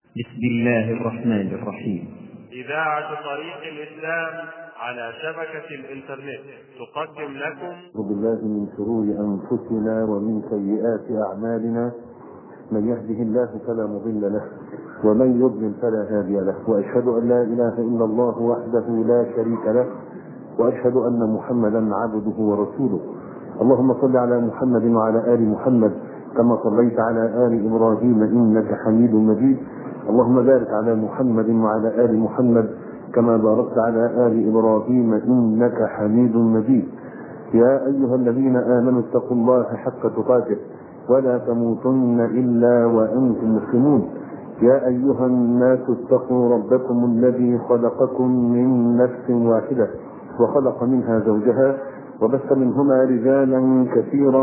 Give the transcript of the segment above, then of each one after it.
بسم الله الرحمن الرحيم. إذاعة طريق الإسلام على شبكة الإنترنت تقدم لكم بالله من شرور أنفسنا ومن سيئات أعمالنا، من يهده الله فلا مضل له ومن يضلل فلا هادي له، وأشهد أن لا إله إلا الله وحده لا شريك له، وأشهد أن محمدا عبده ورسوله. اللهم صل على محمد وعلى آل محمد كما صليت على آل إبراهيم إنك حميد مجيد. اللهم بارك على محمد وعلى آل محمد كما باركت على آل إبراهيم إنك حميد مجيد. يا أيها الذين آمنوا اتقوا الله حق تقاته ولا تموتن إلا وأنتم مسلمون. يا أيها الناس اتقوا ربكم الذي خلقكم من نفس واحدة وخلق منها زوجها وبث منهما رجالا كثيرا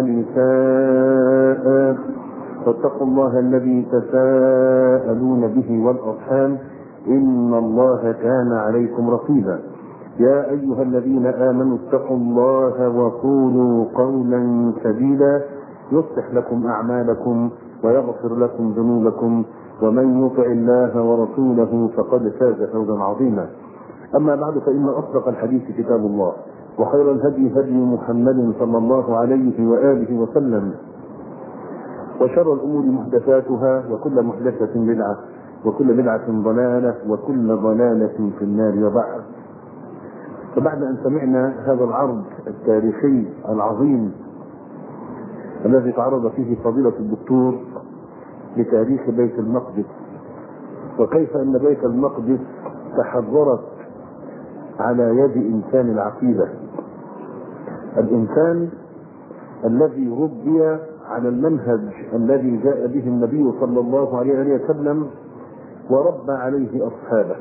ونساء، فاتقوا الله الذي تساءلون به والأرحام إن الله كان عليكم رقيبا. يا أيها الذين آمنوا اتقوا الله وقولوا قولا سديدا يصلح لكم أعمالكم ويغفر لكم ذنوبكم، ومن يطع الله ورسوله فقد فاز فوزا عظيما. أما بعد، فإن أصدق الحديث كتاب الله، وخير الهدي هدي محمد صلى الله عليه وآله وسلم، وشر الأمور محدثاتها، وكل محدثة بدعة، وكل بدعة ضلالة، وكل ضلالة في النار. وبعد، فبعد أن سمعنا هذا العرض التاريخي العظيم الذي تعرض فيه فضيلة الدكتور لتاريخ بيت المقدس، وكيف أن بيت المقدس تحضرت على يد إنسان العقيدة، الإنسان الذي ربي على المنهج الذي جاء به النبي صلى الله عليه وسلم وربى عليه أصحابه.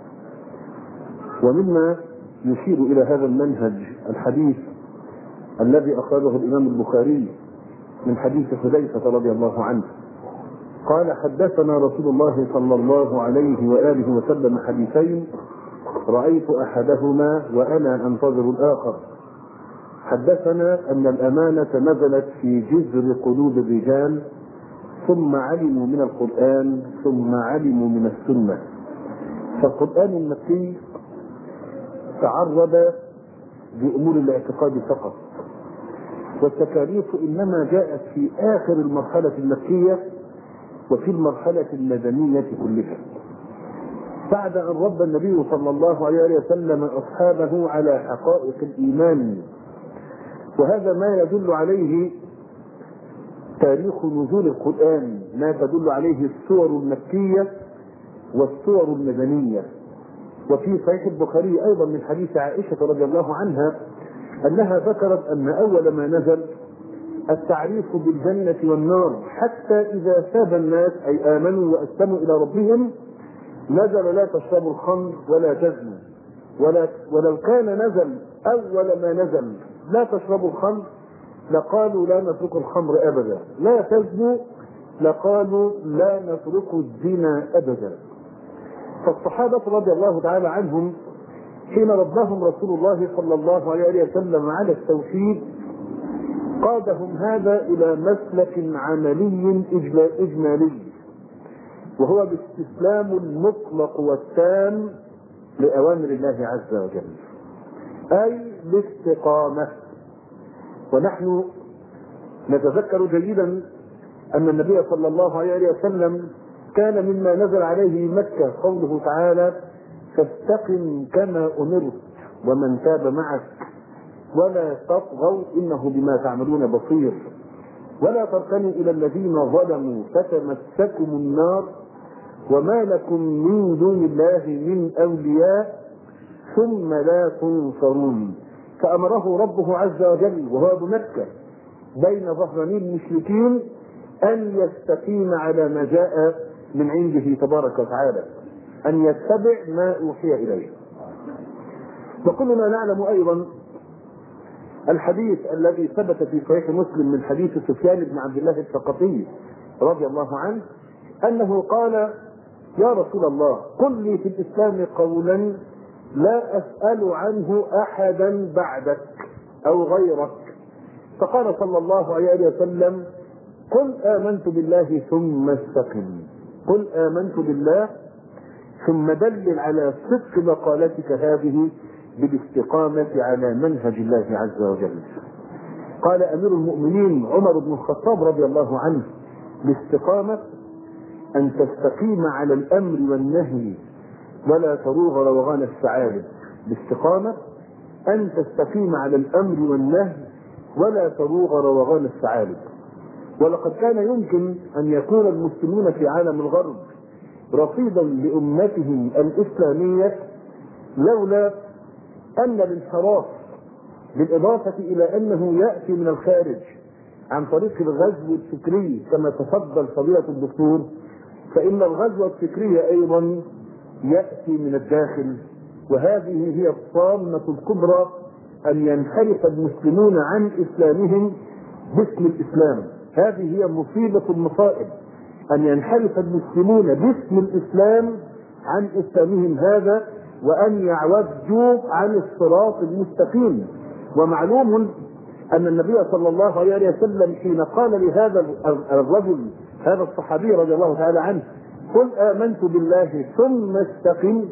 ومما يشير إلى هذا المنهج الحديث الذي أخرجه الإمام البخاري من حديث حذيفة رضي الله عنه قال: حدثنا رسول الله صلى الله عليه وآله وسلم حديثين رأيت أحدهما وأنا أنتظر الآخر. حدثنا أن الأمانة نزلت في جذر قلوب الرجال، ثم علموا من القرآن، ثم علموا من السنة. فالقرآن المكي تعرض بأمور الاعتقاد فقط، والتكاليف إنما جاءت في آخر المرحلة المكية وفي المرحلة المدنية كلها، بعد أن ربى النبي صلى الله عليه وسلم أصحابه على حقائق الإيمان. وهذا ما يدل عليه تاريخ نزول القرآن، ما تدل عليه السور المكية والسور المدنية. وفي صحيح البخاري أيضا من حديث عائشة رضي الله عنها أنها ذكرت أن أول ما نزل التعريف بالجنة والنار، حتى إذا تاب الناس أي آمنوا وأسلموا إلى ربهم نزل: لا تشربوا الخمر ولا تزنوا. ولو كان نزل أول ما نزل لا تشربوا الخمر لقالوا لا نترك الخمر أبدا، لا تزنوا لقالوا لا نترك الزنا أبدا. فالصحابة رضي الله تعالى عنهم حين رباهم رسول الله صلى الله عليه وسلم على التوحيد قادهم هذا إلى مسلك عملي إجمالي، وهو الاستسلام المطلق والتام لأوامر الله عز وجل، أي الاستقامة. ونحن نتذكر جيدا أن النبي صلى الله عليه وسلم كان مما نزل عليه مكة قوله تعالى: فاستقم كما أمرت ومن تاب معك ولا تطغوا إنه بما تعملون بصير ولا تركنوا إلى الذين ظلموا فتمسكم النار وما لكم من دون الله من أولياء ثم لا تنصرون. فأمره ربه عز وجل وهو بمكة بين ظهراني المشركين أن يستقيم على ما جاء من عنده تبارك وتعالى، أن يتبع ما أوحي إليه. وكلنا نعلم أيضا الحديث الذي ثبت في صحيح مسلم من حديث سفيان بن عبد الله الثقفي رضي الله عنه أنه قال: يا رسول الله، قل لي في الإسلام قولا لا أسأل عنه أحدا بعدك أو غيرك. فقال صلى الله عليه وسلم: قل آمنت بالله ثم استقم. قل آمنت بالله ثم دلل على صدق مقالتك هذه بالاستقامة على منهج الله عز وجل. قال أمير المؤمنين عمر بن الخطاب رضي الله عنه: الاستقامة أن تستقيم على الأمر والنهي ولا تروغ روغان الثعالب. الاستقامة أن تستقيم على الأمر والنهي ولا تروغ روغان الثعالب. ولقد كان يمكن أن يكون المسلمون في عالم الغرب رصيدا لأمتهم الإسلامية لولا أن الانحراف بالإضافة إلى أنه يأتي من الخارج عن طريق الغزو الفكري كما تفضل فضيلة الدكتور، فإن الغزو الفكري أيضا يأتي من الداخل، وهذه هي الطامة الكبرى أن ينحرف المسلمون عن إسلامهم باسم الإسلام. هذه هي مصيبة المصائب، أن ينحرف المسلمون باسم الإسلام عن إسلامهم هذا، وأن يعوجوا عن الصراط المستقيم. ومعلوم أن النبي صلى الله عليه وسلم حين قال لهذا الرجل هذا الصحابي رضي الله تعالى عنه: قل آمنت بالله ثم استقم،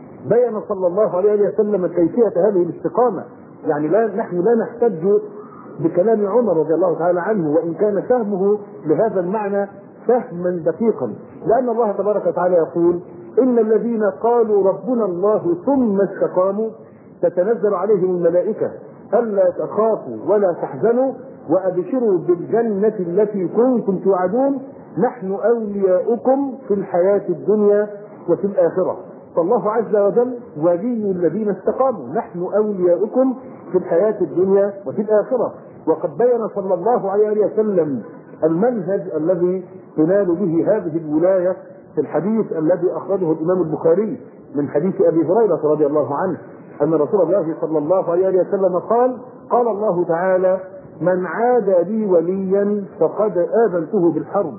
بين صلى الله عليه وسلم كيفية هذه الاستقامة. يعني نحن لا نحتج بكلام عمر رضي الله تعالى عنه وإن كان فهمه لهذا المعنى فهما دقيقا، لأن الله تبارك وتعالى يقول: إن الذين قالوا ربنا الله ثم استقاموا تتنزل عليهم الملائكة ألا تخافوا ولا تحزنوا وأبشروا بالجنة التي كنتم توعدون نحن أولياؤكم في الحياة الدنيا وفي الآخرة. فالله عز وجل ولي الذين استقاموا، نحن أولياؤكم في الحياة الدنيا وفي الآخرة. وقد بين صلى الله عليه وسلم المنهج الذي تنال به هذه الولاية في الحديث الذي أخرجه الإمام البخاري من حديث أبي هريرة رضي الله عنه أن رسول الله صلى الله عليه وسلم قال: قال الله تعالى: من عادى لي وليا فقد آذنته بالحرب.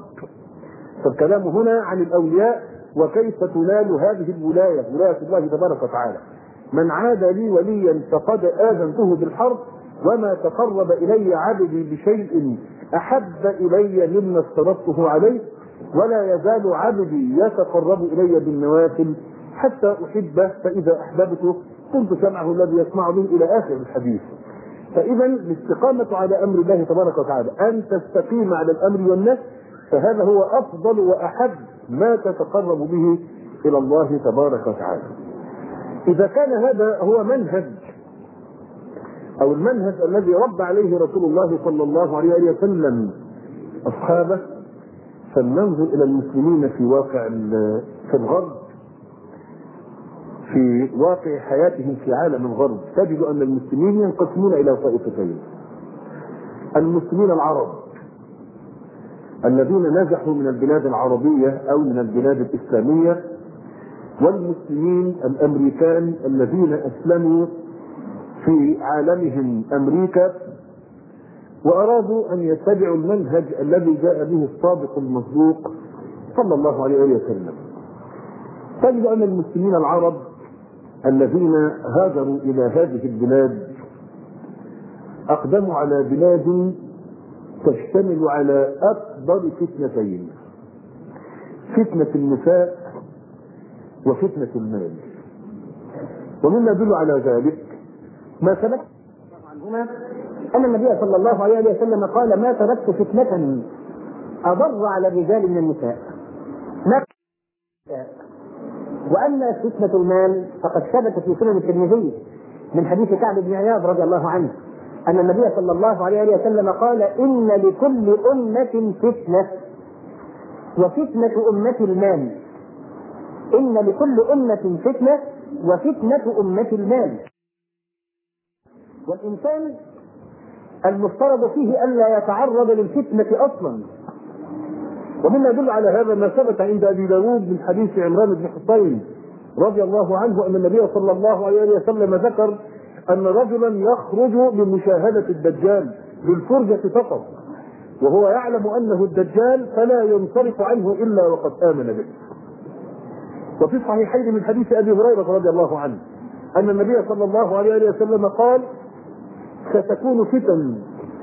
فالكلام هنا عن الأولياء وكيف تنال هذه الولاية، ولاية الله تبارك وتعالى. من عادى لي وليا فقد آذنته بالحرب وما تقرب إلي عبدي بشيء أحب إلي مما افترضته عليه ولا يزال عبدي يتقرب إلي بالنوافل حتى أحبه فإذا أحببته كنت سمعه الذي يسمع به إلى آخر الحديث. فإذا الاستقامة على أمر الله تبارك وتعالى أن تستقيم على الأمر والنهي، فهذا هو أفضل وأحب ما تتقرب به إلى الله تبارك وتعالى. إذا كان هذا هو منهج أو المنهج الذي رب عليه رسول الله صلى الله عليه وسلم أصحابه، فلننظر إلى المسلمين في واقع في الغرب، في واقع حياتهم في عالم الغرب، تجد أن المسلمين ينقسمون إلى طائفتين: المسلمين العرب الذين نزحوا من البلاد العربية أو من البلاد الإسلامية، والمسلمين الأمريكان الذين أسلموا في عالمهم أمريكا وأرادوا أن يتبعوا المنهج الذي جاء به الصادق المصدوق صلى الله عليه وسلم. تجد أن المسلمين العرب الذين هاجروا إلى هذه البلاد أقدموا على بلاد تشتمل على أكبر فتنتين: فتنة النساء وفتنة المال. ومما يدل على ذلك ما ثبت عنهما أن النبي صلى الله عليه وسلم قال: ما تركت فتنة أضر على الرجال من النساء. وأما فتنة المال فقد ثبت في سنن الترمذي من حديث كعب بن عياض رضي الله عنه أن النبي صلى الله عليه وسلم قال: إن لكل أمة فتنة وفتنة أمة المال. إن لكل أمة فتنة وفتنة أمة المال. والإنسان المفترض فيه ألا يتعرض للفتنة أصلا. ومما يدل على هذا ما ثبت عند أبي داود من حديث عمران بن حصين رضي الله عنه أن النبي صلى الله عليه وسلم ذكر أن رجلا يخرج لمشاهدة الدجال بالفرجة فقط، وهو يعلم أنه الدجال فلا ينصرف عنه إلا وقد آمن به. وفي الصحيحين من حديث أبي هريرة رضي الله عنه أن النبي صلى الله عليه وسلم قال: ستكون فتن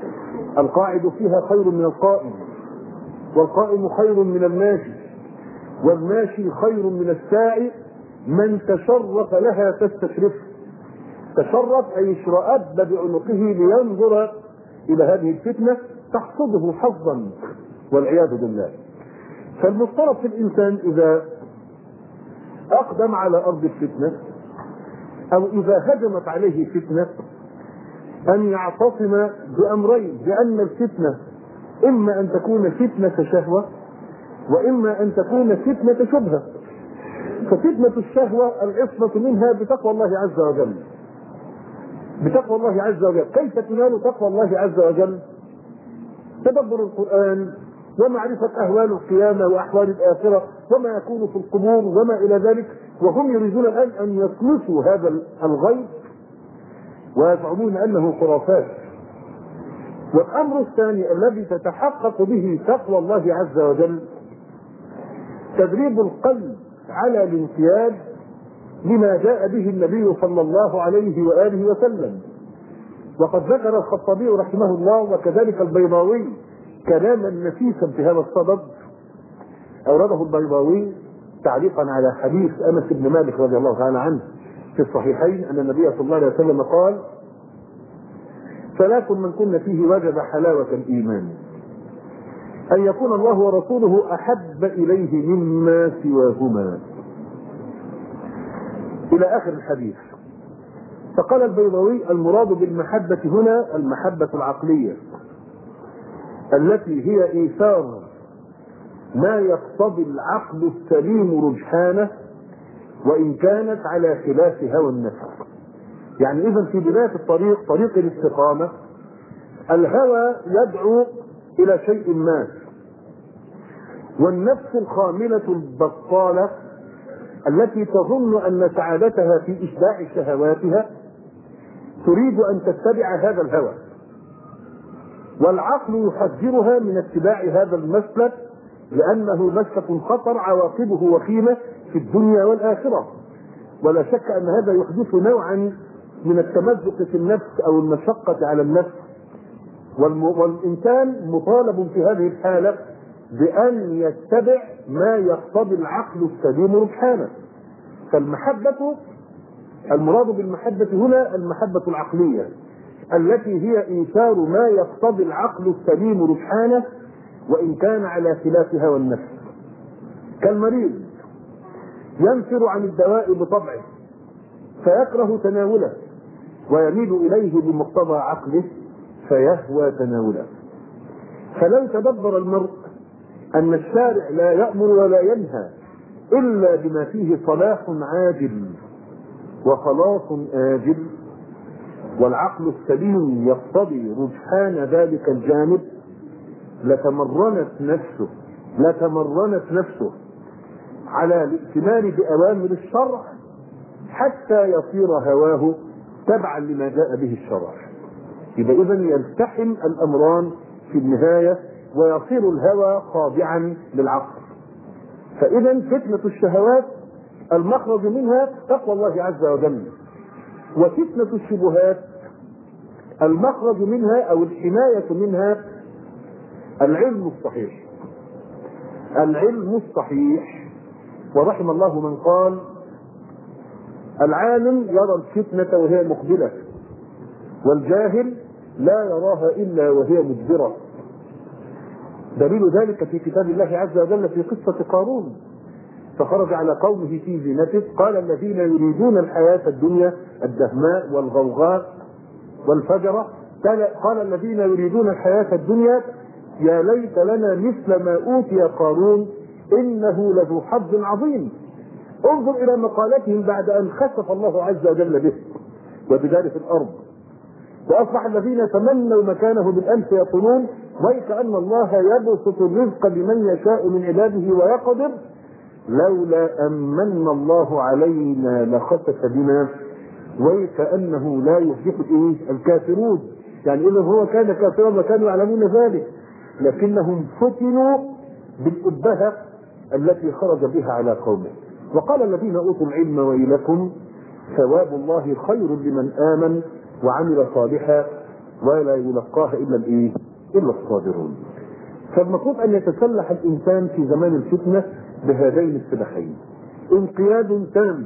القاعد فيها خير من القائم، والقائم خير من الماشي، والماشي خير من الساعي من تشرف لها تستشرفه. تشرف أي اشرأب بعنقه لينظر إلى هذه الفتنة تحصده حظا والعياذ بالله. فالمفترض في الإنسان إذا أقدم على أرض الفتنة أو إذا هجمت عليه فتنة أن يعتصم بأمرين، بأن الفتنة إما أن تكون فتنة شهوة وإما أن تكون فتنة شبهة. ففتنة الشهوة العصمة منها بتقوى الله عز وجل، بتقوى الله عز وجل. كيف تنال تقوى الله عز وجل؟ تدبر القرآن ومعرفة أهوال القيامة وأحوال الآخرة وما يكون في القبور وما إلى ذلك، وهم يريدون الآن أن يطمسوا هذا الغيب ويزعمون أنه خرافات. والأمر الثاني الذي تتحقق به تقوى الله عز وجل تدريب القلب على الانقياد لما جاء به النبي صلى الله عليه وآله وسلم. وقد ذكر الخطابي رحمه الله وكذلك البيضاوي كلاما نفيسا في هذا الصدد، أورده البيضاوي تعليقا على حديث أنس بن مالك رضي الله تعالى عنه في الصحيحين أن النبي صلى الله عليه وسلم قال: ثلاث من كن فيه وجد حلاوة الإيمان، أن يكون الله ورسوله أحب إليه مما سواهما، إلى آخر الحديث. فقال البيضاوي: المراد بالمحبة هنا المحبة العقلية التي هي إيثار ما يقتضي العقل السليم رجحانه وإن كانت على خلاف هوى النفس. يعني إذا في بداية الطريق، طريق الاستقامة، الهوى يدعو إلى شيء ما، والنفس الخاملة البطالة التي تظن أن سعادتها في إشباع شهواتها تريد أن تتبع هذا الهوى، والعقل يحذرها من اتباع هذا المسلك لأنه مسلك خطر عواقبه وخيمة في الدنيا والآخرة. ولا شك أن هذا يحدث نوعا من التمزق في النفس أو المشقة على النفس، والإنسان مطالب في هذه الحالة بأن يتبع ما يقتضي العقل السليم رجحانه. فالمحبة، المراد بالمحبة هنا المحبة العقلية التي هي إيثار ما يقتضي العقل السليم رجحانه وإن كان على خلاف هوى النفس. كالمريض ينفر عن الدواء بطبعه فيكره تناوله ويميل إليه بمقتضى عقله فيهوى تناوله. فلو تدبر المرء أن الشارع لا يأمر ولا ينهى إلا بما فيه صلاح عاجل وخلاص آجل، والعقل السليم يقتضي رجحان ذلك الجانب، لتمرنت نفسه على الائتمان بأوامر الشرع حتى يصير هواه تبعا لما جاء به الشرع. يبقى إذن يلتحم الأمران في النهاية ويصير الهوى خاضعا للعقل. فإذا فتنة الشهوات المخرج منها تقوى الله عز وجل، وفتنة الشبهات المخرج منها أو الحماية منها العلم الصحيح. العلم الصحيح. ورحم الله من قال: العالم يرى الفتنة وهي مقبلة، والجاهل لا يراها إلا وهي مدبرة. دليل ذلك في كتاب الله عز وجل في قصة قارون، فخرج على قومه في زينته قال: الذين يريدون الحياة الدنيا الدهماء والغوغاء والفجرة، قال الذين يريدون الحياة الدنيا يا ليت لنا مثل ما أوتي قارون إنه لذو حظ عظيم. انظر إلى مقالتهم بعد أن خسف الله عز وجل به وبذلك الأرض، وأصبح الذين تمنوا مكانه بالأمس يقولون: ويك أن الله يبسط الرزق لمن يشاء من عباده ويقدر لولا أمن الله علينا لخسف بنا ويك أنه لا يفلح الكافرون. يعني إذا هو كان كافرا وكانوا يعلمون ذلك، لكنهم فتنوا بالأبهة التي خرج بها على قومه. وقال الذين أوتوا العلم ويلكم ثواب الله خير لمن آمن وعمل صالحا ولا يلقاها إلا الصابرون. فالمفروض أن يتسلح الإنسان في زمان الفتنة بهذين السلاحين: انقياد تام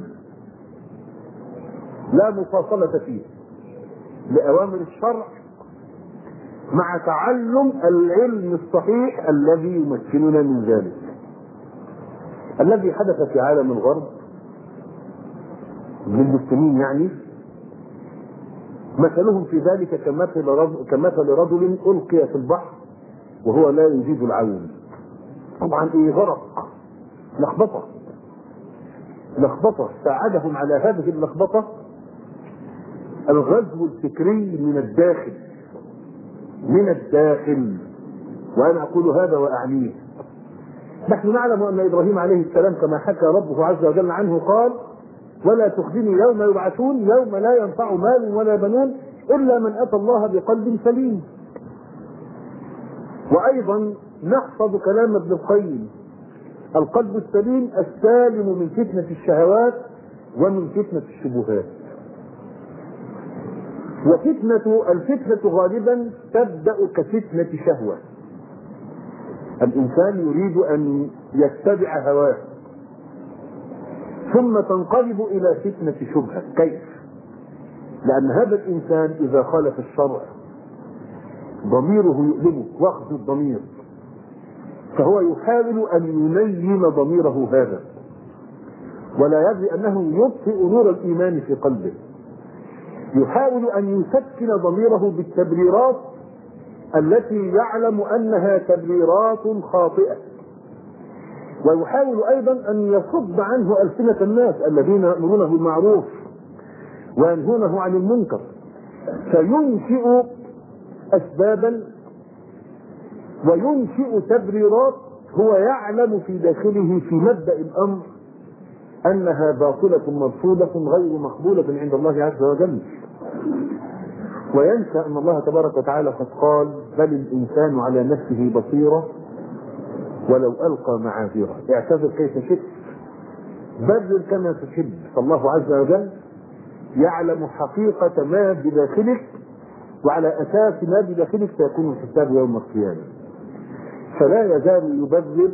لا مفاصلة فيه لأوامر الشرع، مع تعلم العلم الصحيح الذي يمكننا من ذلك. الذي حدث في عالم الغرب للمسلمين يعني مثلهم في ذلك كمثل رجل ألقي في البحر وهو لا يجيد العون. طبعا غرق، لخبطة. ساعدهم على هذه اللخبطة الغزو الفكري من الداخل، وأنا أقول هذا وأعنيه. نحن نعلم أن إبراهيم عليه السلام كما حكى ربه عز وجل عنه قال: ولا تخزني يوم يبعثون يوم لا ينفع مال ولا بنون إلا من أتى الله بقلب سليم. وأيضا نحفظ كلام ابن القيم: القلب السليم السالم من فتنة الشهوات ومن فتنة الشبهات. الفتنة غالبا تبدأ كفتنة شهوة، الإنسان يريد أن يتبع هواه، ثم تنقلب إلى فتنة شبهة. كيف؟ لأن هذا الإنسان إذا خالف الشرع ضميره يؤلمه، واخذ الضمير، فهو يحاول أن ينيم ضميره هذا، ولا يدري أنه يطفئ نور الإيمان في قلبه. يحاول أن يسكن ضميره بالتبريرات التي يعلم أنها تبريرات خاطئة، ويحاول أيضا أن يصد عنه ألسنة الناس الذين يأمرونه بالمعروف وينهونه عن المنكر، فينشئ أسبابا وينشئ تبريرات هو يعلم في داخله في مبدأ الأمر أنها باطلة مرفوضة غير مقبولة عند الله عز وجل، وينسى أن الله تبارك وتعالى قد قال: بل الإنسان على نفسه بصيرة ولو ألقى معاذيره. اعتذر كيف شئت، بذل كما تحب، فالله عز وجل يعلم حقيقة ما بداخلك، وعلى أساس ما بداخلك سيكون الحساب يوم القيامة. فلا يزال يبذل.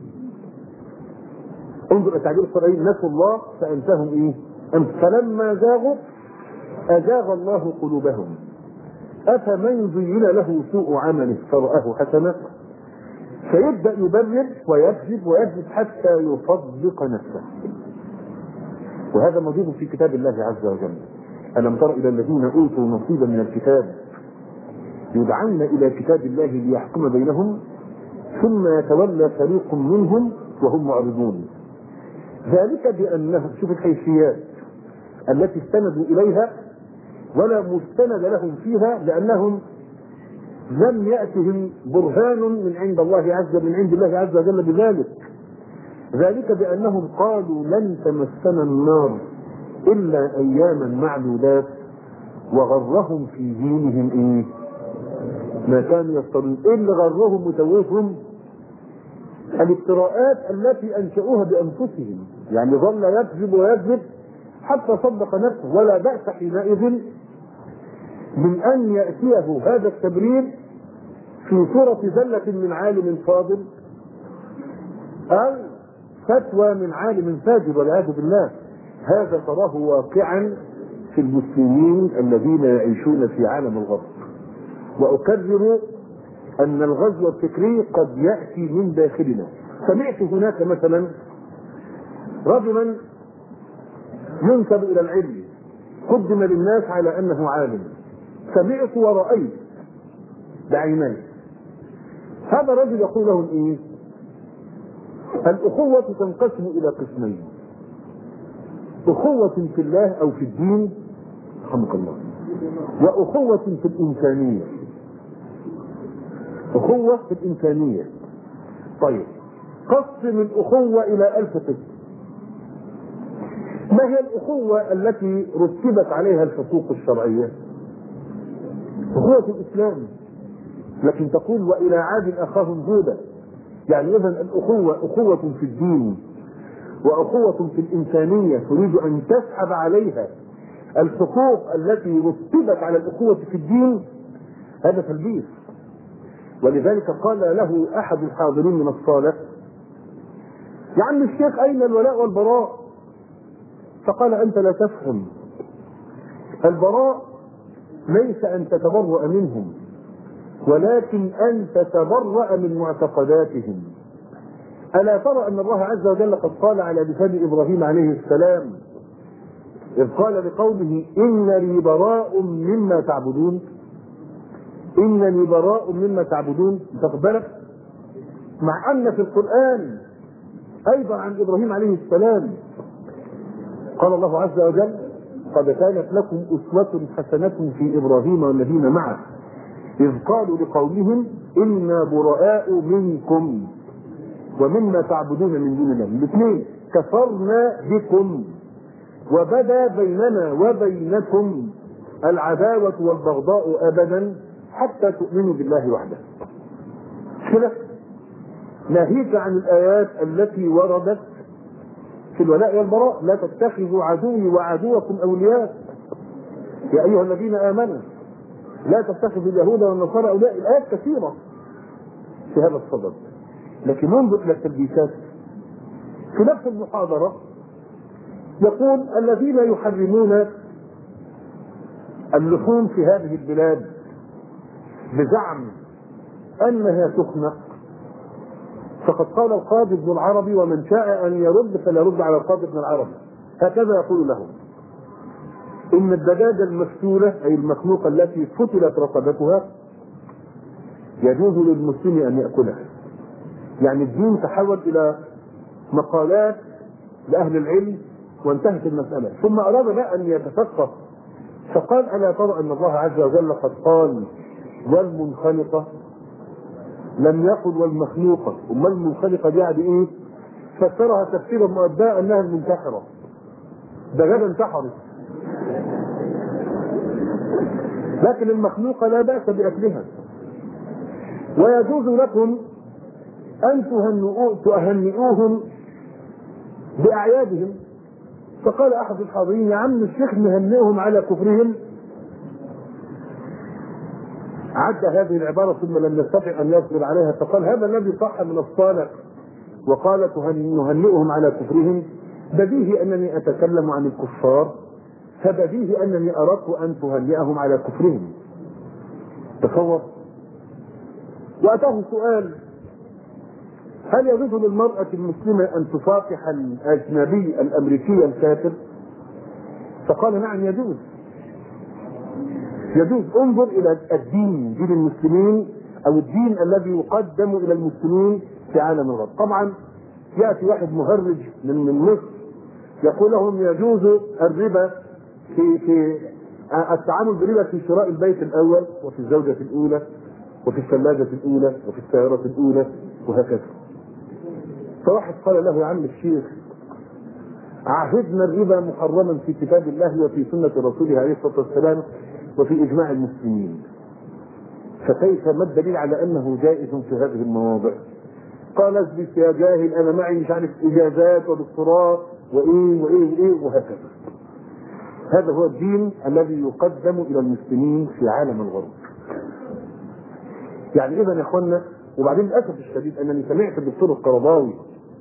انظر التعبير القرآني: نسوا الله فأنساهم فلما زاغوا أزاغ الله قلوبهم أفمن زين له سوء عمله فرآه حسنا. فيبدأ يبرر ويكذب حتى يصدق نفسه. وهذا موجود في كتاب الله عز وجل: ألم تر إلى الذين أوتوا نصيبا من الكتاب يدعون إلى كتاب الله ليحكم بينهم ثم يتولى فريق منهم وهم معرضون. ذلك بأنهم، شوف الحيثيات التي استندوا إليها ولا مستند لهم فيها، لأنهم لم يأتهم برهان من عند الله عز وجل بذلك. ذلك بأنهم قالوا: لن تمسنا النار إلا أياما معدودات، وغرهم في دينهم ما كانوا يفترون. اللي غرهم وتوههم الافتراءات التي أنشأوها بأنفسهم، يعني ظل يكذب حتى صدق نفسه. ولا بأس حينئذ من أن يأتيه هذا التبرير في صورة زلة من عالم فاضل أو فتوى من عالم فاجر والعياذ بالله. هذا تراه واقعا في المسلمين الذين يعيشون في عالم الغرب. وأكرر أن الغزو الفكري قد يأتي من داخلنا. سمعت هناك مثلا رجلا ينسب إلى العلم قدم للناس على أنه عالم، سمعت ورأيت بعيني. هذا الرجل يقول لهم الأخوة تنقسم إلى قسمين: أخوة في الله أو في الدين رحمك الله، وأخوة في الإنسانية. أخوة في الإنسانية. طيب، قسم الأخوة إلى 1000 قسم. ما هي الأخوة التي رتبت عليها الحقوق الشرعية؟ أخوة الإسلام. لكن تقول: وإلى عاد أخاهم هودا. يعني إذن الأخوة أخوة في الدين وأخوة في الإنسانية، تريد أن تسحب عليها الحقوق التي رتبت على الأخوة في الدين. هذا تلبيس. ولذلك قال له أحد الحاضرين من الصالح: يا عم الشيخ أين الولاء والبراء؟ فقال أنت لا تفهم، البراء ليس أن تتبرأ منهم، ولكن أن تتبرأ من معتقداتهم. ألا ترى أن الله عز وجل قد قال على لسان إبراهيم عليه السلام إذ قال لقومه إنني براء مما تعبدون، إنني براء مما تعبدون. تاخد بالك؟ مع أن في القرآن أيضا عن إبراهيم عليه السلام قال الله عز وجل قد كانت لكم أسوة حسنة في إبراهيم والذين معه إذ قالوا لقومهم إنا براء منكم ومما تعبدون من دون الله. الاثنين كفرنا بكم وبدا بيننا وبينكم العداوة والبغضاء أبدا حتى تؤمنوا بالله وحده. كده ناهيك عن الآيات التي وردت في الولاء والبراء لا تتخذوا عدوي وعدوكم أولياء يا أيها الذين آمنوا لا تتخذوا اليهود والنصارى أولياء. الآيات كثيرة في هذا الصدد. لكن ننظر إلى التلبيسات في نفس المحاضرة يقول الذين يحرمون اللحوم في هذه البلاد بزعم أنها تخنق، فقد قال القاضي ابن العربي ومن شاء أن يرد فليرد على القاضي ابن العربي هكذا يقول له إن الدجاجة المفتولة أي المخلوقة التي فتلت رقبتها يجوز للمسلم أن يأكلها. يعني الدين تحول إلى مقالات لأهل العلم وانتهت المسألة. ثم أراد بقى أن يتفقه فقال ألا ترى أن الله عز وجل قد قال والمنخنقة لم يقل والمخلوقة، أما المنخنقة دي يعني إيه؟ فسرها تفسيرا مؤداه أنها المنتحرة، دجاجة انتحرت، لكن المخلوقة لا بأس بأكلها ويجوز لكم أن تهنئوهم بأعيادهم. فقال أحد الحاضرين يا عم الشيخ نهنئهم على كفرهم. عد هذه العبارة ثم لم يستطع أن يصبر عليها فقال هذا الذي صح من الصالح وقال نهنئهم على كفرهم بديهي أنني أتكلم عن الكفار فبديهي أنني أردت أن تهنئهم على كفرهم. تصور. وأتاه سؤال هل يجوز للمرأة المسلمة أن تصافح الأجنبي الأمريكي الكافر؟ فقال نعم يجوز. يجوز. انظر إلى الدين، دين المسلمين أو الدين الذي يقدم إلى المسلمين في عالم الغرب. طبعا يأتي واحد مهرج من مصر يقول لهم يجوز الربا في التعامل بالربا في شراء البيت الأول وفي الزوجة الأولى وفي الثلاجة الأولى وفي السيارة الأولى وهكذا. فواحد قال له يا عم الشيخ عهدنا الربا محرما في كتاب الله وفي سنة رسوله عليه الصلاة والسلام وفي إجماع المسلمين، فكيف ما الدليل على أنه جائز في هذه المواضع؟ قال اثبت يا جاهل أنا معي مش عارف إجازات ودكتوراه وإيه وإيه وإيه وهكذا. هذا هو الدين الذي يقدم إلى المسلمين في عالم الغرب. يعني إذا يا إخوانا، وبعدين للأسف الشديد أنني سمعت الدكتور القرضاوي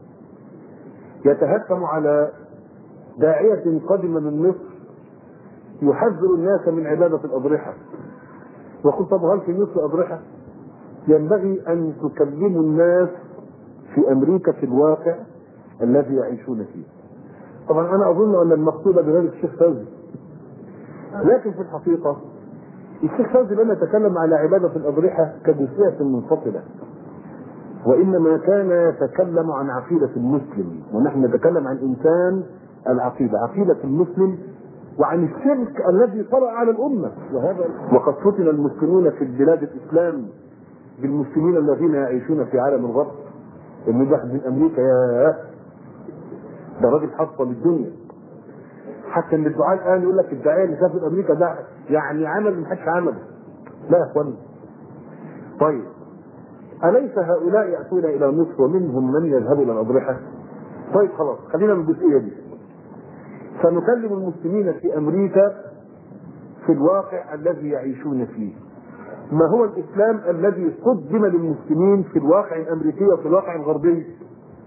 يتهكم على داعية قدم من مصر يحذر الناس من عبادة الأضرحة. وقلت طب هل في مصر أضرحة؟ ينبغي أن تكلموا الناس في أمريكا في الواقع الذي يعيشون فيه. طبعا أنا أظن أن المقصود بذلك الشيخ فوزي، لكن في الحقيقة الشيخ فوزي لم يتكلم على عبادة الأضرحة كجزئية منفصلة، وإنما كان يتكلم عن عقيدة المسلم، ونحن نتكلم عن إنسان العقيدة، عقيدة المسلم، وعن الشرك الذي طرأ على الأمة. وقد فتن المسلمون في البلاد الإسلام بالمسلمين الذين يعيشون في عالم الغرب. المباح من أمريكا يا ده راجل حصل الدنيا، حتى ان الدعاء الآن يقول لك الداعية اللي سافر أمريكا ده يعني عمل ما حدش عمله. لا يا اخوان. طيب أليس هؤلاء يأتون إلى مصر ومنهم من يذهب إلى الأضرحة؟ طيب خلاص خلينا من الجزئية دي. سنكلم المسلمين في أمريكا في الواقع الذي يعيشون فيه. ما هو الإسلام الذي قدم للمسلمين في الواقع الأمريكي وفي الواقع الغربي؟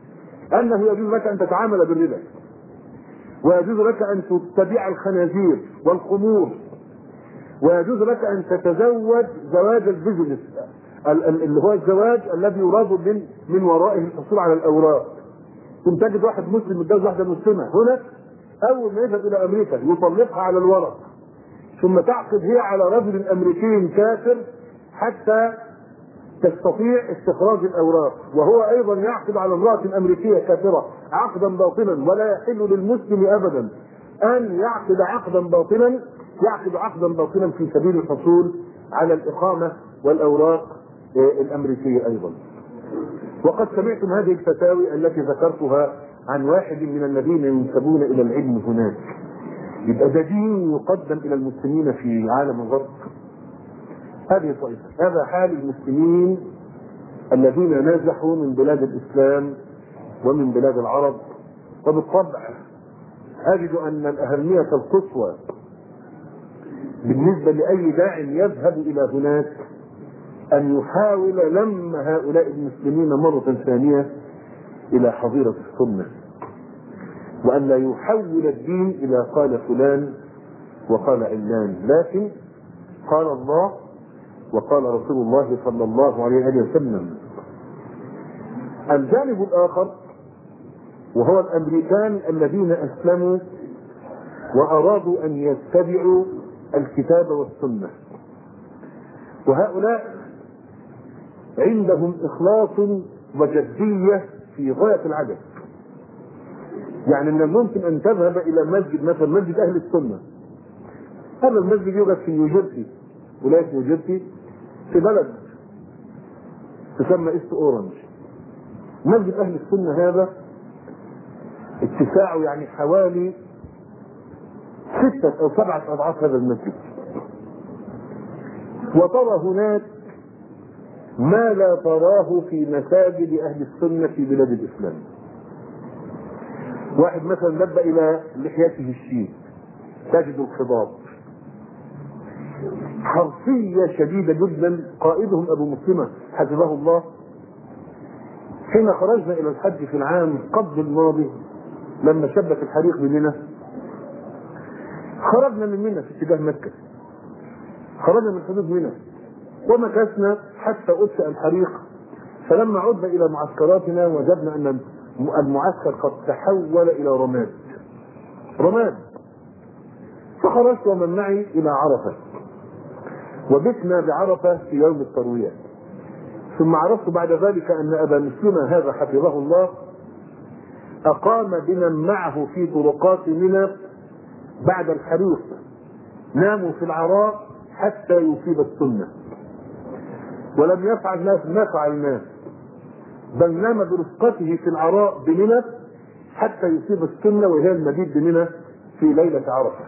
انه يجوز لك ان تتعامل بالربا، ويجوز لك ان تبيع الخنازير والخمور، ويجوز لك ان تتزوج زواج البزنس اللي هو الزواج الذي يراد من ورائه الحصول على الاوراق. ثم تجد واحد مسلم متجوز واحده مسلمه هنا، اول ما يذهب الى امريكا يطلقها على الورق، ثم تعقد هي على رجل امريكي كافر حتى تستطيع استخراج الاوراق، وهو ايضا يعقد على امراه امريكيه كافره عقدا باطلا، ولا يحل للمسلم ابدا ان يعقد عقدا باطلا في سبيل الحصول على الاقامه والاوراق الامريكيه ايضا. وقد سمعتم هذه الفتاوي التي ذكرتها عن واحد من الذين ينسبون الى العلم هناك. يبقى ده دين يقدم الى المسلمين في عالم الغرب. هذه طائفه، هذا حال المسلمين الذين نازحوا من بلاد الاسلام ومن بلاد العرب. وبالطبع اجد ان الاهميه القصوى بالنسبه لاي داع يذهب الى هناك ان يحاول لم هؤلاء المسلمين مره ثانيه الى حظيره السنه، وان لا يحول الدين الى قال فلان وقال علان، لكن قال الله وقال رسول الله صلى الله عليه وسلم. الجانب الاخر وهو الامريكان الذين اسلموا وارادوا ان يتبعوا الكتاب والسنه، وهؤلاء عندهم اخلاص وجديه في غايه العجب. يعني من الممكن ان تذهب الى مسجد مثلا مسجد اهل السنه، هذا المسجد يوجد في نيوجيرسي، ولايه نيوجيرسي، في بلد تسمى ايست اورنج. مسجد اهل السنه هذا اتساعه يعني حوالي 6 أو 7 أضعاف هذا المسجد، وترى هناك ما لا تراه في مساجد اهل السنه في بلاد الاسلام. واحد مثلا لب الى لحيته الشيب تجد الخضاب، حرفيه شديده جدا. قائدهم ابو مسلمه حفظه الله حين خرجنا الى الحج في العام قبل الماضي لما شبك الحريق بمنى، خرجنا من منى في اتجاه مكه، خرجنا من حدود منى ومكثنا حتى أطفئ الحريق. فلما عدنا الى معسكراتنا وجدنا ان المعسكر قد تحول الى رماد. فخرجت ومن معي الى عرفه، وبتنا بعرفه في يوم الترويه. ثم عرفت بعد ذلك ان ابا مسلمه هذا حفظه الله اقام بمن معه في طرقات منى بعد الحريق، ناموا في العراء حتى يصيب السنه، ولم يفعل ما فعلناه، بل نام برفقته في العراء بمنى حتى يصيب السنه، وهي المبيت بمنى في ليله عرفه.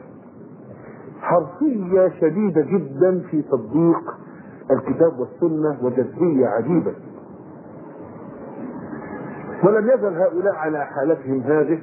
حرفيه شديده جدا في تطبيق الكتاب والسنه وجديه عجيبه. ولم يزل هؤلاء على حالتهم هذه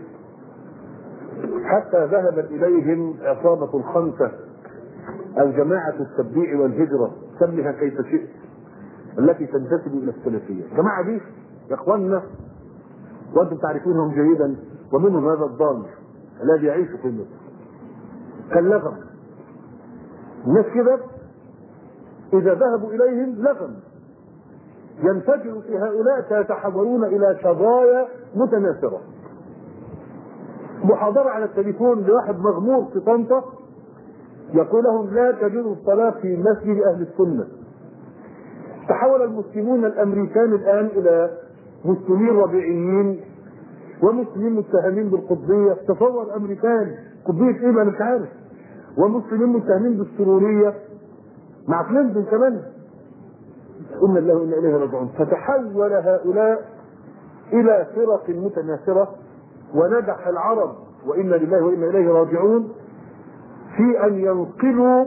حتى ذهبت اليهم عصابه الخمسه او جماعه التبديع والهجره، سمها كيف شئت، التي تنتسب الى السلفيه. الجماعه دي يا اخواننا وانتم تعرفونهم جيدا، ومنهم هذا الضال الذي يعيش في مصر كاللغم. الناس كده اذا ذهبوا اليهم لغم، ينفجر في هؤلاء فيتحولون الى شظايا متناثره. محاضره على التليفون لواحد مغمور في طنطا يقول لهم لا تجوز الصلاه في مسجد اهل السنه. تحول المسلمون الامريكان الان الى مسلمين ربيعيين ومسلمين متهمين بالقطبيه. تصور الامريكان قطبيه ايه ما مش عارف، ومسلمين متهمين بالسروريه مع كلينتون كمان. إنا الله وإنا إليه راجعون. فتحول هؤلاء إلى فرق متناثرة، ونجح العرب وإنا لله وإنا إليه راجعون في أن ينقلوا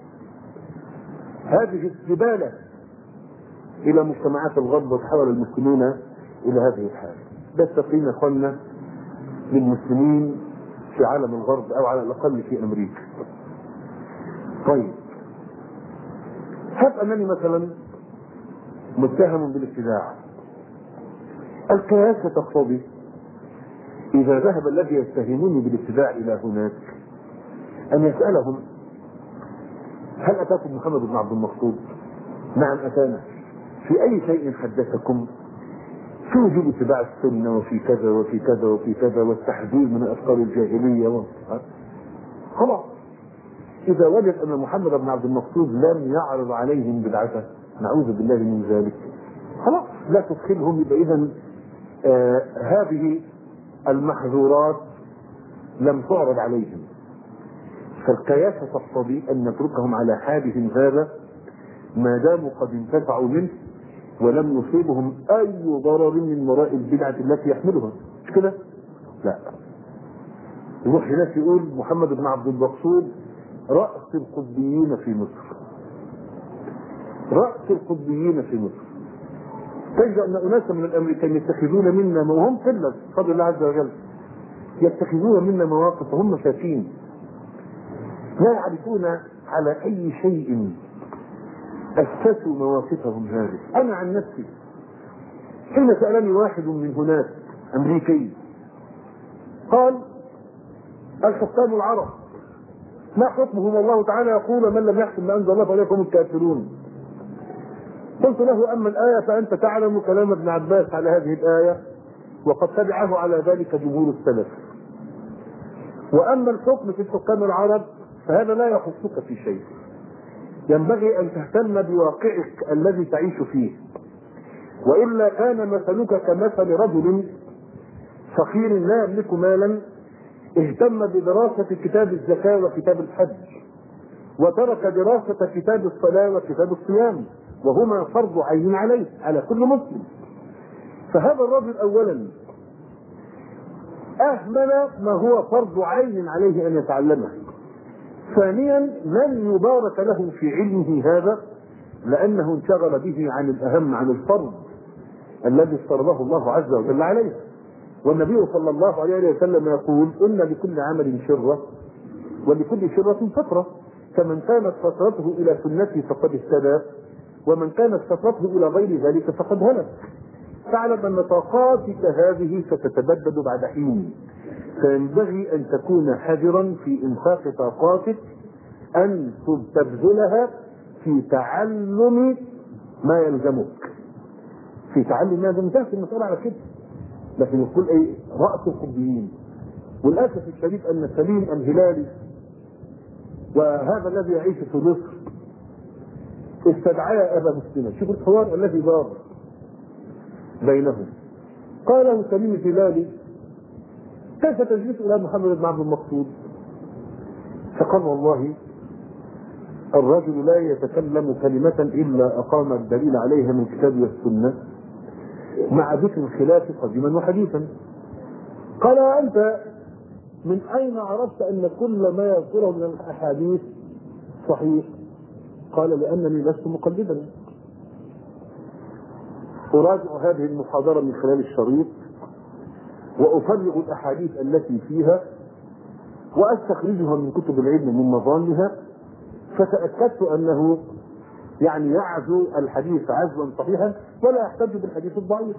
هذه الزبالة إلى مجتمعات الغرب، وتحول المسلمون إلى هذه الحالة. ده التقييم يا إخواننا للمسلمين في عالم الغرب، أو على الأقل في أمريكا. طيب، هب أنني مثلا متهم بالابتداع. القياس تقتضي إذا ذهب الذي يتهموني بالابتداع إلى هناك أن يسألهم: هل أتاكم محمد بن عبد المقصود؟ نعم أتانا. في أي شيء حدثكم؟ في وجوب اتباع السنة وفي كذا وفي كذا وفي كذا والتحذير من أفكار الجاهلية خلاص. إذا وجد أن محمد بن عبد المقصود لم يعرض عليهم بدعته، نعوذ بالله من ذلك، خلاص لا تدخلهم. يبقى إذا هذه المحظورات لم تعرض عليهم، فالقياسة تقتضي أن نتركهم على حالهم هذا ما داموا قد انتفعوا منه ولم يصيبهم أي ضرر من وراء البدعة التي يحملها. مش كده؟ لا. يروح هناك يقول محمد بن عبد المقصود رأس القطبيين في مصر. رأس القطبيين في مصر. تجد أن أناسا من الأمريكان يتخذون منا، وهم قلة بفضل الله عز وجل، يتخذون منا مواقف وهم شاكين لا يعرفون على أي شيء أسسوا مواقفهم هذه. أنا عن نفسي حين سألني واحد من هناك أمريكي قال: الحكام العرب ما حكمهم؟ الله تعالى يقول: من لم يحكم ما أنزل الله فأولئك هم الكافرون. قلت له: أما الآية فأنت تعلم كلام ابن عباس على هذه الآية وقد تبعه على ذلك جمهور السلف، وأما الحكم في الحكام العرب فهذا لا يخصك في شيء، ينبغي أن تهتم بواقعك الذي تعيش فيه، وإلا كان مثلك كمثل رجل فقير لا يملك مالا اهتم بدراسة كتاب الزكاة وكتاب الحج وترك دراسة كتاب الصلاة وكتاب الصيام، وهما فرض عين عليه على كل مسلم. فهذا الرجل أولا أهمل ما هو فرض عين عليه أن يتعلمه، ثانيا لن يبارك له في علمه هذا لأنه انشغل به عن الأهم، عن الفرض الذي افترضه الله عز وجل عليه. والنبي صلى الله عليه وسلم يقول: إن لكل عمل شرة ولكل شرة فترة، فمن كانت فترته إلى سنتي فقد اهتدى ومن كانت فترته إلى غير ذلك فقد هلك. فاعلم أن طاقاتك هذه ستتبدد بعد حين، فينبغي أن تكون حذرا في إنفاق طاقاتك، أن تبذلها في تعلم ما يلزمك، في تعلم ما يلزمك. المسألة على كده، لكن يقول ايه؟ رأس القطبيين. والأسف الشديد أن سليم الهلالي وهذا الذي يعيش في مصر استدعى أبا مسلمة. شوف الحوار الذي دار بينهم. قال له سليم الهلالي: كيف تجلس إلى محمد بن عبد المقصود؟ فقال: والله الرجل لا يتكلم كلمة إلا أقام الدليل عليها من كتاب والسنة مع ذكر الخلاف قديما وحديثا. قال: أنت من أين عرفت أن كل ما يذكره من الأحاديث صحيح؟ قال: لأنني لست مقلدا، أراجع هذه المحاضرة من خلال الشريط وأفرغ الأحاديث التي فيها وأستخرجها من كتب العلم من مظانها، فتأكدت أنه يعني يعزو الحديث عزوا صحيحا ولا يحتج بالحديث الضعيف.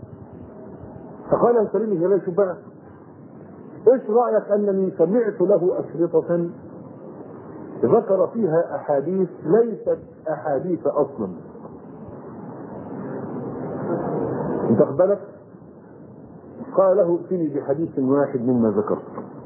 فقال سليم الهلالي: شوف بقى، ايش رأيك أنني سمعت له أشرطة ذكر فيها أحاديث ليست أحاديث أصلا؟ انت بالك؟ قال له: ائتني بحديث واحد مما ذكرت،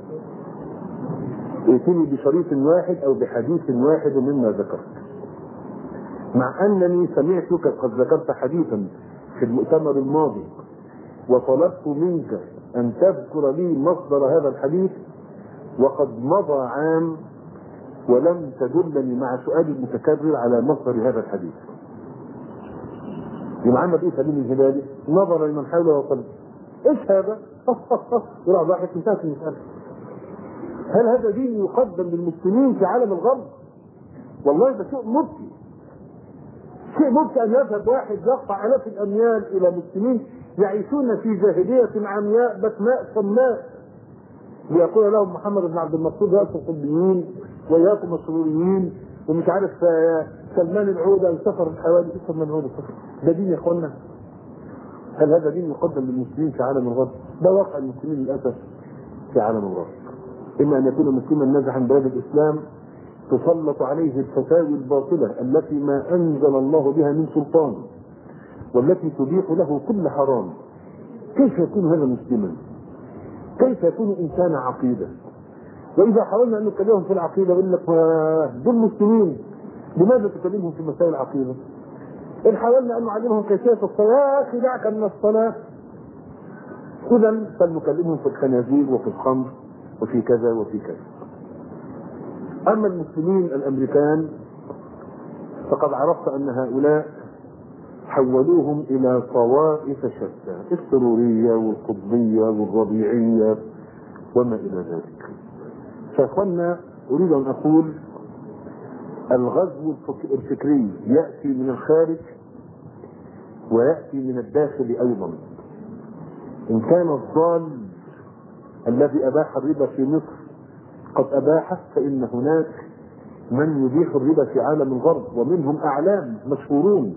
ائتني بشريط واحد أو بحديث واحد مما ذكرت، مع أنني سمعتك قد ذكرت حديثا في المؤتمر الماضي وطلبت منك أن تذكر لي مصدر هذا الحديث، وقد مضى عام ولم تدلني مع سؤالي المتكرر على مصدر هذا الحديث. يبقى عمل ايه سليم الهلالي؟ نظر لمن حوله وقال: ايش هذا؟ يروح ضاحك، انتهت المسألة. هل هذا دين يقدم للمسلمين في عالم الغرب؟ والله ده شيء مبكي، شيء مبكي أن يذهب واحد يقطع آلاف الأميال إلى مسلمين يعيشون في جاهلية عمياء بسماء صماء، ليقول لهم محمد بن عبد المقصود: يا القطبيين وياكم السروريين ومش عارف سلمان العودة وسفر الحوادث. سلمان العودة سفر، ده دين يا اخوانا؟ هل هذا دين يقدم للمسلمين في عالم الغرب؟ ده واقع المسلمين للاسف في عالم الغرب. اما ان يكون مسلما نازحا بلاد الاسلام تسلط عليه الفتاوي الباطله التي ما انزل الله بها من سلطان، والتي تبيح له كل حرام. كيف يكون هذا مسلما؟ كيف يكون انسان عقيده؟ واذا حاولنا ان نكلمهم في العقيده يقول لك دول مسلمين، لماذا تكلمهم في مسائل العقيده؟ ان حاولنا ان نعلمهم كيفيه الصلاه، يا اخي دعك من الصلاه. اذا فلنكلمهم في الخنازير وفي الخمر وفي كذا وفي كذا. اما المسلمين الامريكان فقد عرفت ان هؤلاء حولوهم الى طوائف شتى، السروريه والقطبيه والربيعيه وما الى ذلك. فاخوانا اريد ان اقول الغزو الفكري ياتي من الخارج وياتي من الداخل ايضا. ان كان الضال الذي اباح الربا في مصر قد اباحه، فان هناك من يبيح الربا في عالم الغرب، ومنهم اعلام مشهورون.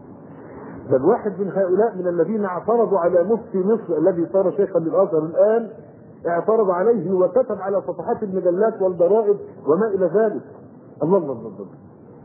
بل واحد من هؤلاء من الذين اعترضوا على مفتي مصر الذي صار شيخا للازهر الان، اعترض عليه وكتب على صفحات المجلات والجرائد وما الى ذلك. الله الله الله الله.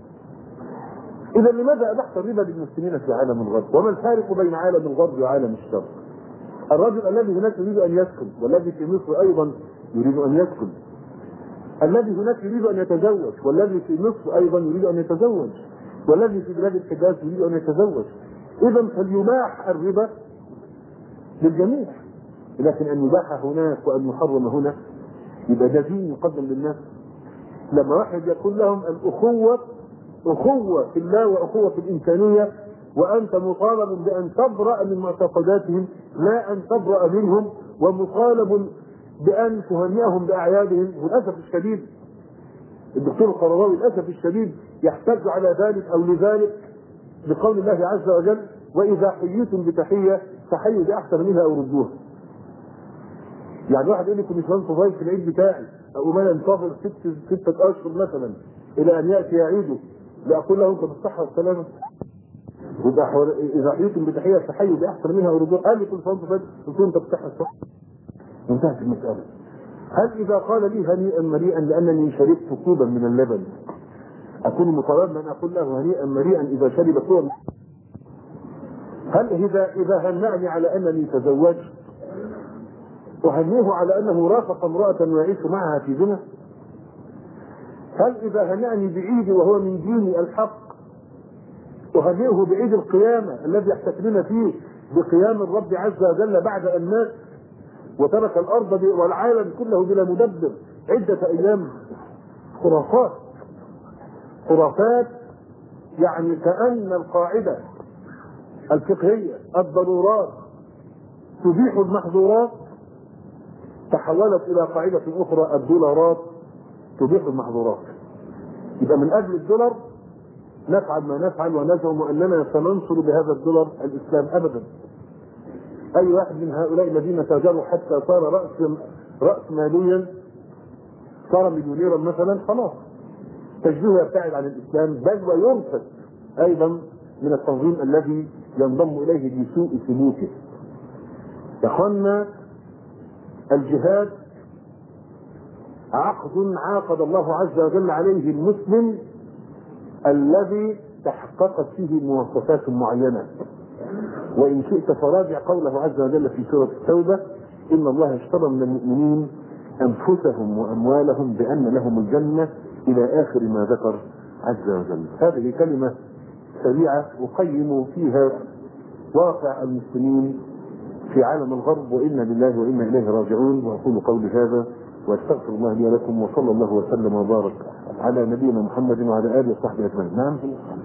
اذا لماذا ابحت الربا للمسلمين في عالم الغرب؟ وما الفارق بين عالم الغرب وعالم الشرق؟ الرجل الذي هناك يريد ان يسكن، والذي في مصر ايضا يريد ان يسكن. الذي هناك يريد ان يتزوج، والذي في مصر ايضا يريد ان يتزوج، والذي في بلاد الحجاز يريد ان يتزوج. اذا فليباح الربا للجميع، لكن ان يباح هناك وان يحرم هنا يبقى ده دين يقدم للناس. لما واحد يقول لهم الاخوه اخوه في الله واخوه في الانسانيه، وانت مطالب بان تبرأ من معتقداتهم لا ان تبرأ منهم، ومطالب بان تهنئهم باعيادهم. وللاسف الشديد الدكتور القرضاوي للاسف الشديد يحتج على ذلك او لذلك بقول الله عز وجل: واذا حييتم بتحيه فحيوا باحسن منها او ردوها. يعني واحد يقول لي كنت مش ضيف في العيد بتاعي، اقوم انا انتظر 6 اشهر مثلا الى ان ياتي عيده، لاقول له انت بالصحه والسلامه. اذا حييتم بتحيه فحيوا باحسن منها او ردوها. قال لي كل سنه وانت طيب، قلت له انت بالصحه والسلامه. انتهت المساله. هل اذا قال لي هنيئا مريئا لانني شربت كوبا من اللبن اكون مطالبا ان اقول له هنيئا مريئا اذا شرب كوبا؟ هل اذا هنأني على انني تزوجت أهنيه على أنه رافق امرأة ويعيش معها في زنا؟ هل إذا هنأني بعيدي وهو من ديني الحق أهنيه بعيد القيامة الذي يحتفلون فيه بقيام الرب عز وجل بعد أن مات وترك الأرض والعالم كله بلا مدبر عدة أيام؟ خرافات خرافات. يعني كأن القاعدة الفقهية الضرورات تبيح المحظورات تحولت الى قاعدة اخرى: الدولارات تبيح المحظورات. يبقى من اجل الدولار نفعل ما نفعل ونزعم اننا سننصر بهذا الدولار الاسلام. ابدا. اي واحد من هؤلاء الذين تاجروا حتى صار رأس ماليا، صار مليونيرا مثلا، خلاص تجديه يبتعد عن الاسلام، بل ويرفض ايضا من التنظيم الذي ينضم اليه بسوء سلوكه. يا اخوانا، الجهاد عقد عاقد الله عز وجل عليه المسلم الذي تحققت فيه مواصفات معينة. وإن شئت فراجع قوله عز وجل في سورة التوبة: إن الله اشترى من المؤمنين أنفسهم وأموالهم بأن لهم الجنة إلى آخر ما ذكر عز وجل. هذه كلمة سريعة أقيم فيها واقع المسلمين في عالم الغرب، وإنا لله وإنا إليه راجعون. وأقول قولي هذا واستغفر الله لي ولكم، وصلى الله وسلم وبارك على نبينا محمد وعلى آله وصحبه أجمعين. نعم.